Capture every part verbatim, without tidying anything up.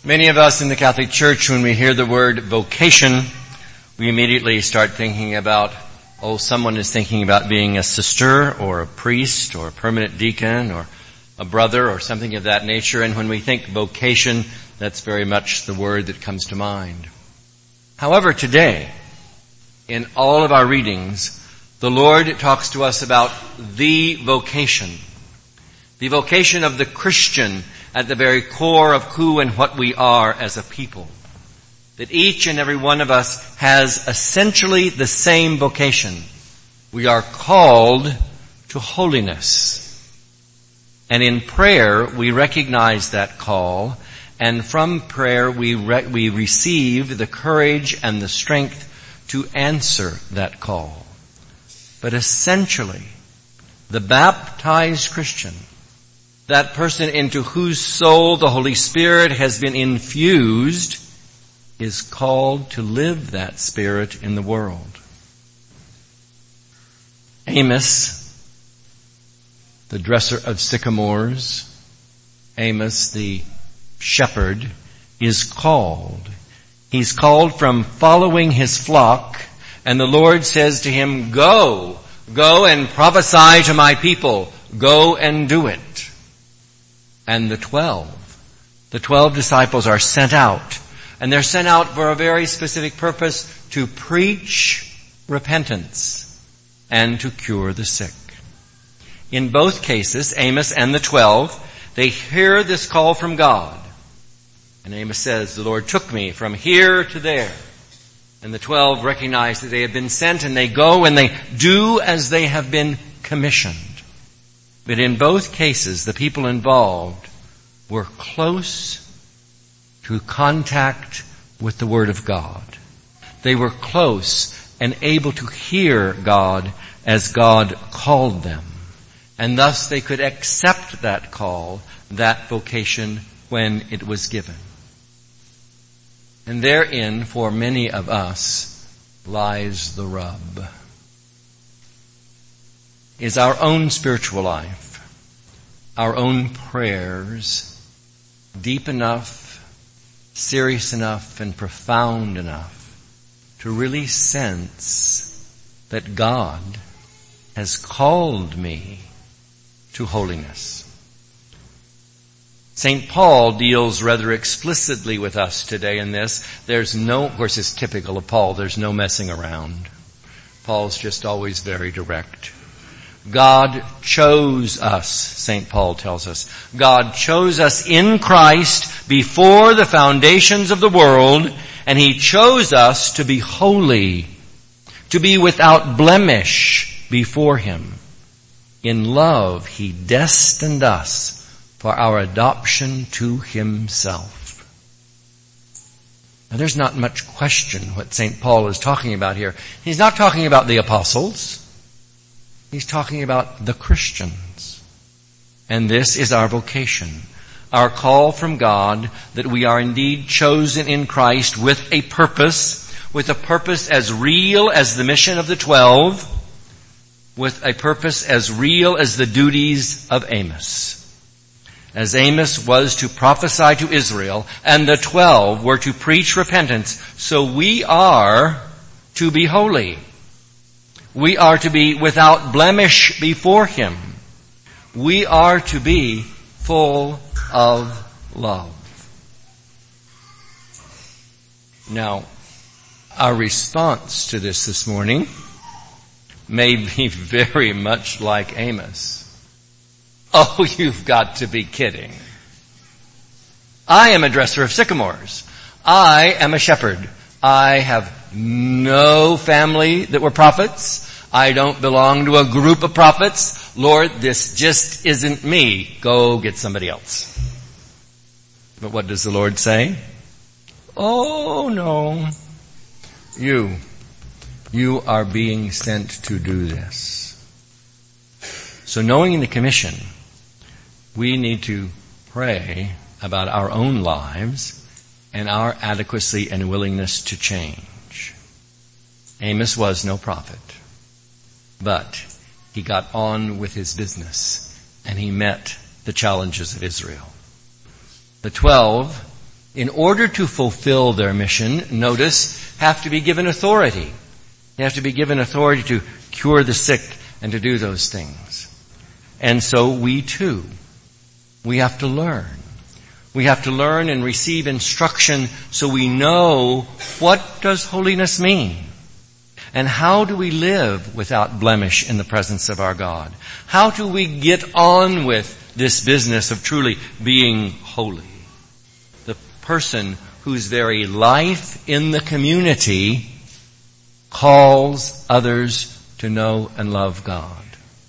Many of us in the Catholic Church, when we hear the word vocation, we immediately start thinking about, oh, someone is thinking about being a sister or a priest or a permanent deacon or a brother or something of that nature. And when we think vocation, that's very much the word that comes to mind. However, today, in all of our readings, the Lord talks to us about the vocation, the vocation of the Christian at the very core of who and what we are as a people. That each and every one of us has essentially the same vocation. We are called to holiness. And in prayer, we recognize that call, and from prayer we re- we receive the courage and the strength to answer that call. But essentially, the baptized Christian, that person into whose soul the Holy Spirit has been infused, is called to live that Spirit in the world. Amos, the dresser of sycamores, Amos the shepherd, is called. He's called from following his flock, and the Lord says to him, go, go and prophesy to my people, go and do it. And the twelve, the twelve disciples are sent out, and they're sent out for a very specific purpose, to preach repentance and to cure the sick. In both cases, Amos and the twelve, they hear this call from God. And Amos says, the Lord took me from here to there. And the twelve recognize that they have been sent, and they go and they do as they have been commissioned. But in both cases, the people involved were close to contact with the Word of God. They were close and able to hear God as God called them. And thus they could accept that call, that vocation, when it was given. And therein, for many of us, lies the rub. Is our own spiritual life, our own prayers, deep enough, serious enough, and profound enough to really sense that God has called me to holiness? Saint Paul deals rather explicitly with us today in this. There's no, of course it's typical of Paul, there's no messing around. Paul's just always very direct. God chose us, Saint Paul tells us. God chose us in Christ before the foundations of the world, and He chose us to be holy, to be without blemish before Him. In love, He destined us for our adoption to Himself. Now, there's not much question what Saint Paul is talking about here. He's not talking about the apostles. He's talking about the Christians. And this is our vocation, our call from God, that we are indeed chosen in Christ with a purpose, with a purpose as real as the mission of the twelve, with a purpose as real as the duties of Amos. As Amos was to prophesy to Israel, and the twelve were to preach repentance, so we are to be holy. We are to be without blemish before Him. We are to be full of love. Now, our response to this this morning may be very much like Amos. Oh, you've got to be kidding. I am a dresser of sycamores. I am a shepherd. I have no family that were prophets. I don't belong to a group of prophets. Lord, this just isn't me. Go get somebody else. But what does the Lord say? Oh, no. You, you are being sent to do this. So knowing the commission, we need to pray about our own lives and our adequacy and willingness to change. Amos was no prophet, but he got on with his business and he met the challenges of Israel. The twelve in order to fulfill their mission, notice, have to be given authority. They have to be given authority to cure the sick and to do those things. And so we too, we have to learn. We have to learn and receive instruction so we know what does holiness mean. And how do we live without blemish in the presence of our God? How do we get on with this business of truly being holy? The person whose very life in the community calls others to know and love God.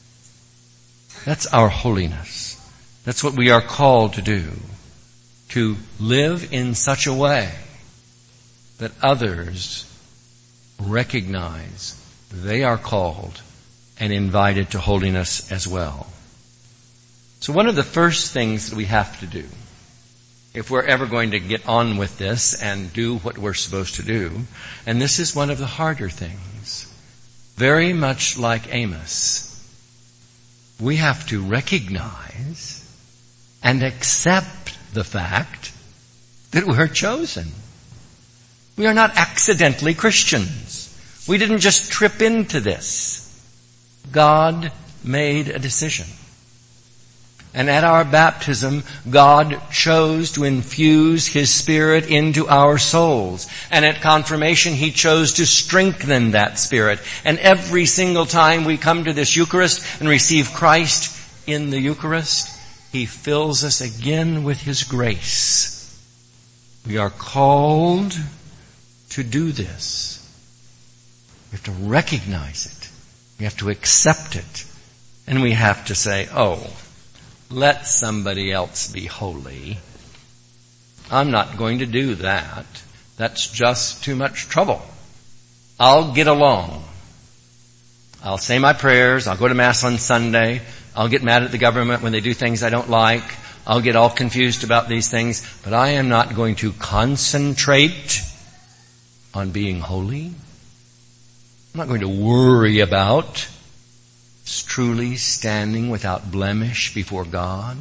That's our holiness. That's what we are called to do. To live in such a way that others recognize they are called and invited to holiness as well. So one of the first things that we have to do, if we're ever going to get on with this and do what we're supposed to do, and this is one of the harder things, very much like Amos, we have to recognize and accept the fact that we're chosen. We are not accidentally Christians. We didn't just trip into this. God made a decision. And at our baptism, God chose to infuse His Spirit into our souls. And at confirmation, He chose to strengthen that Spirit. And every single time we come to this Eucharist and receive Christ in the Eucharist, He fills us again with His grace. We are called to do this. We have to recognize it. We have to accept it. And we have to say, oh, let somebody else be holy. I'm not going to do that. That's just too much trouble. I'll get along. I'll say my prayers. I'll go to Mass on Sunday. I'll get mad at the government when they do things I don't like. I'll get all confused about these things. But I am not going to concentrate on being holy. I'm not going to worry about truly standing without blemish before God.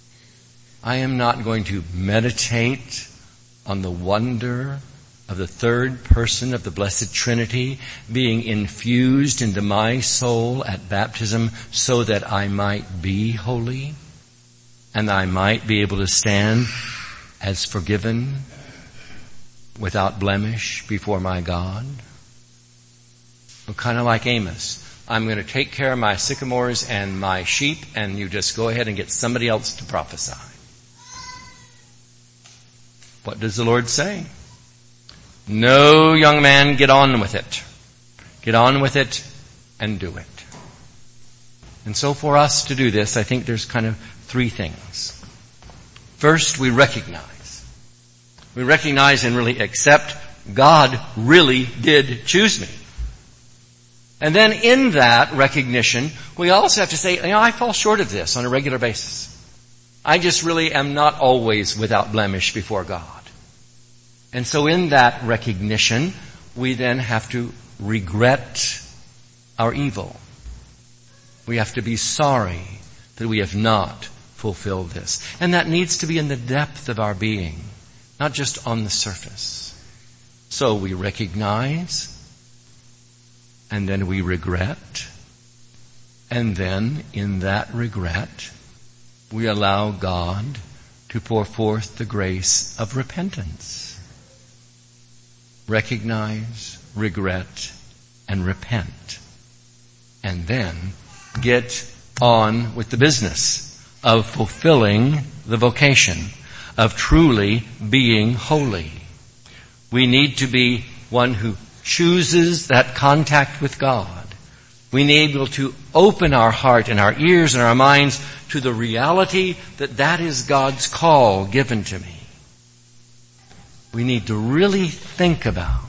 I am not going to meditate on the wonder of the third person of the Blessed Trinity being infused into my soul at baptism so that I might be holy and I might be able to stand as forgiven without blemish before my God. I'm kind of like Amos. I'm going to take care of my sycamores and my sheep, and you just go ahead and get somebody else to prophesy. What does the Lord say? No, young man, get on with it. Get on with it and do it. And so for us to do this, I think there's kind of three things. First, we recognize. We recognize and really accept God really did choose me. And then in that recognition, we also have to say, you know, I fall short of this on a regular basis. I just really am not always without blemish before God. And so in that recognition, we then have to regret our evil. We have to be sorry that we have not fulfilled this. And that needs to be in the depth of our being, not just on the surface. So we recognize, and then we regret, and then in that regret, we allow God to pour forth the grace of repentance. Recognize, regret, and repent. And then get on with the business of fulfilling the vocation of truly being holy. We need to be one who chooses that contact with God. We need to open our heart and our ears and our minds to the reality that that is God's call given to me. We need to really think about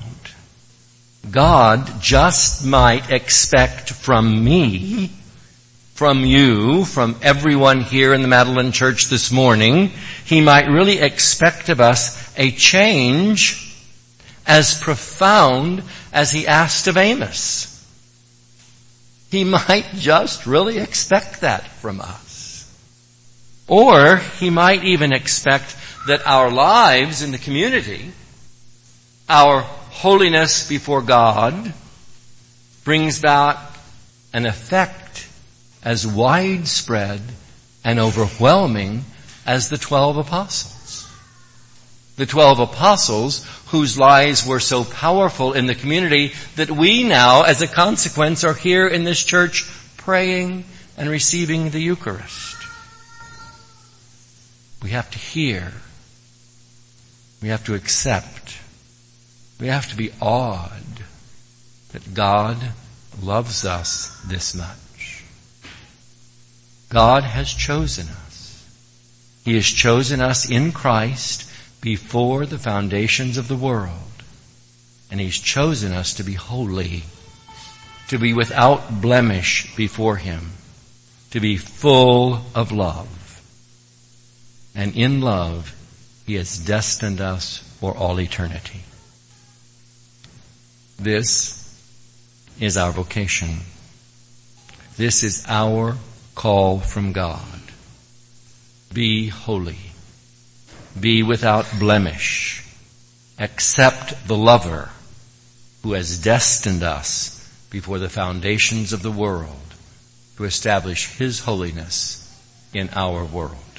God just might expect from me, from you, from everyone here in the Magdalene Church this morning, He might really expect of us a change as profound as He asked of Amos. He might just really expect that from us. Or He might even expect that our lives in the community, our holiness before God, brings back an effect as widespread and overwhelming as the twelve apostles. The twelve apostles whose lives were so powerful in the community that we now, as a consequence, are here in this church praying and receiving the Eucharist. We have to hear. We have to accept. We have to be awed that God loves us this much. God has chosen us. He has chosen us in Christ before the foundations of the world. And He's chosen us to be holy, to be without blemish before Him, to be full of love. And in love, He has destined us for all eternity. This is our vocation. This is our call from God. Be holy. Be without blemish. Accept the lover who has destined us before the foundations of the world to establish His holiness in our world.